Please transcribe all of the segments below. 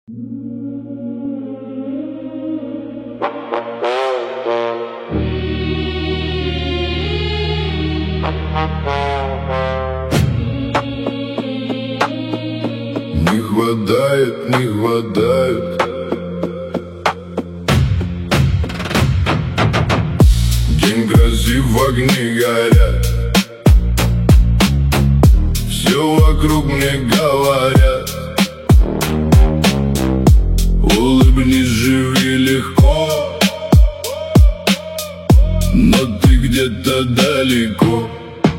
Не хватает, не хватает. День красив, огни горят. Все вокруг мне говорят: улыбнись, живи легко. Но ты где-то далеко.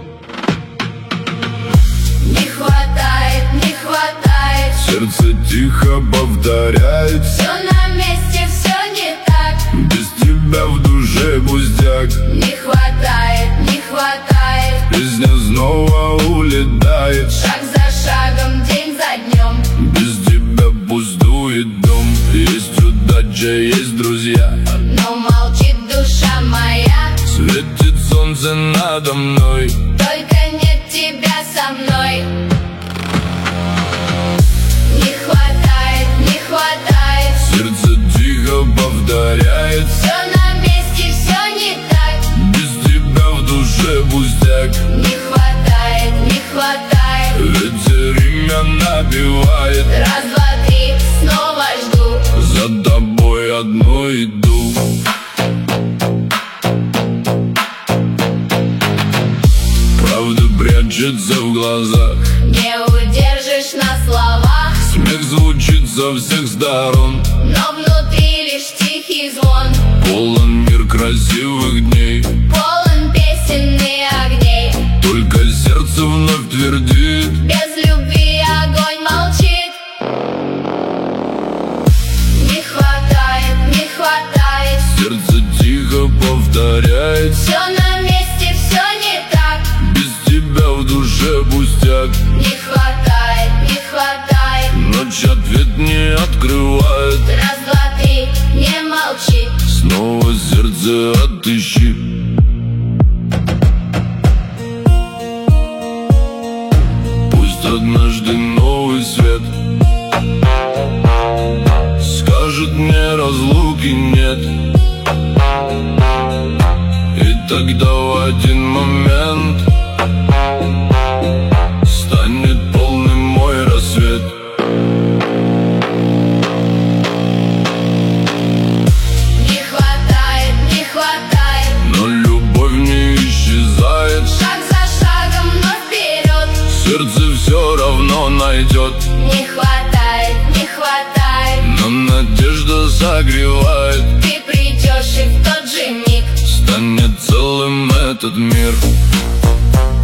Не хватает, не хватает. Сердце тихо повторяет: Все на месте, все не так. без тебя в душе пустяк. Не хватает, не хватает. Песня снова улетает. Шаг за шагом, день за днем. Без тебя пустует дом. Есть удача, есть друзья, Но молчит душа моя. светит солнце надо мной. Только нет тебя со мной. Не хватает, не хватает. Сердце тихо повторяет: Все на месте, все не так. без тебя в душе пустяк. Не хватает, не хватает. Ветер имя набивает. Раз, два, три, снова жду. За тобой одно иду. Правда прячется в глазах. Не удержишь на словах. Смех звучит со всех сторон. Но внутри лишь тихий звон. Полон мир красивых дней. Полон песен и огней. Только сердце вновь твердит: Без любви огонь молчит. Не хватает, не хватает. сердце тихо повторяет: Все на месте, все не так. без тебя в душе пустяк. Не хватает, не хватает. Ночь ответ не открывает. Раз, два, три, не молчи. Снова сердце отыщи. Пусть однажды новый свет скажет мне разлуки нет. И тогда в один момент станет полным мой рассвет. Не хватает, не хватает. Но любовь не исчезает. Шаг за шагом, но вперед. Сердце все равно найдет. Не хватает, не хватает. Но надежда согревает. Ты придешь и в тот же миг Станет целым этот мир.